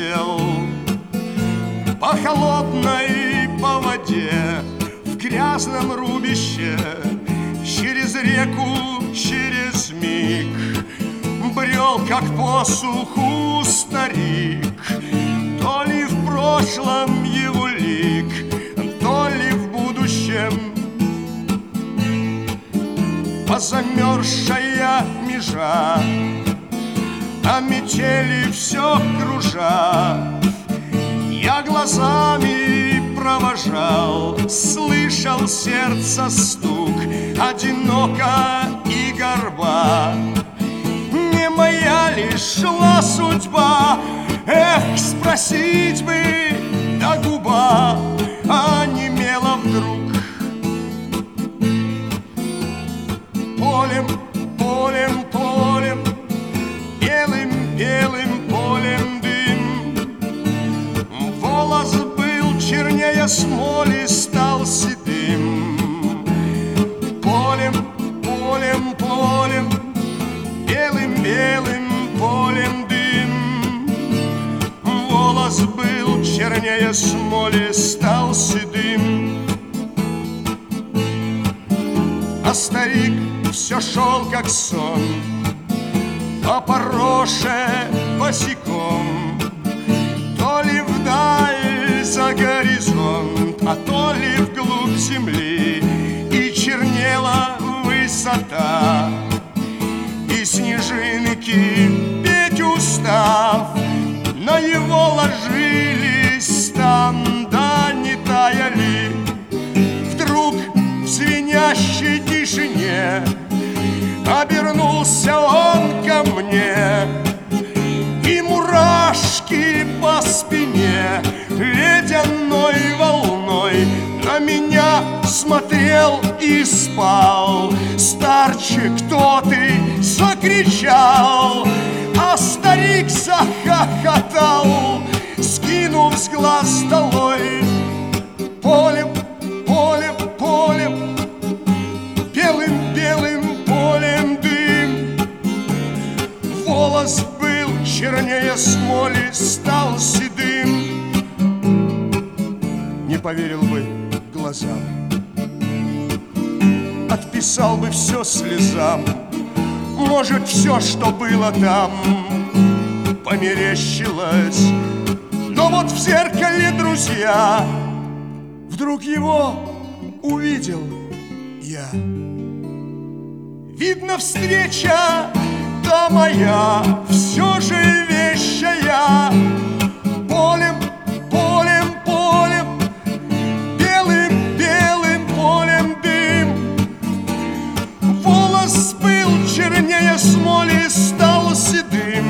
летел по холодной по воде в грязном рубище, через реку, через миг брел, как по суху старик. То ли в прошлом его лик, то ли в будущем позамерзшая межа, а метели все кружат. Я глазами провожал, слышал сердца стук, одиноко и горба. Не моя ли шла судьба? Эх, спросить бы, да губа онемела вдруг. Полем, полем, полем, белым, белым полем дым. Волос был чернее смоли, стал седым. Полем, полем, полем, белым, белым полем дым. Волос был чернее смоли, стал седым. А старик все шел, как сон, по пороше босиком. То ли вдаль за горизонт, а то ли вглубь земли. И чернела высота, и снежинки, петь устав, на его ложились там, да не таяли. Вдруг в звенящей тишине обернулся он ко мне, и мурашки по спине ледяной волной на меня смотрел и спал. Старче, кто ты? Закричал, а старик захохотал, скинув с глаз долой. Полем, полем, полем, белым, белым полем дым. Волос был чернее смоли, стал седым. Не поверил бы глазам, отписал бы все слезам. Может, все, что было там, померещилось. Но вот в зеркале, друзья, вдруг его увидел я. Видно, встреча та моя все же вещая. Полем, полем, полем, белым, белым полем дым. Волос был чернее смоли, стал седым.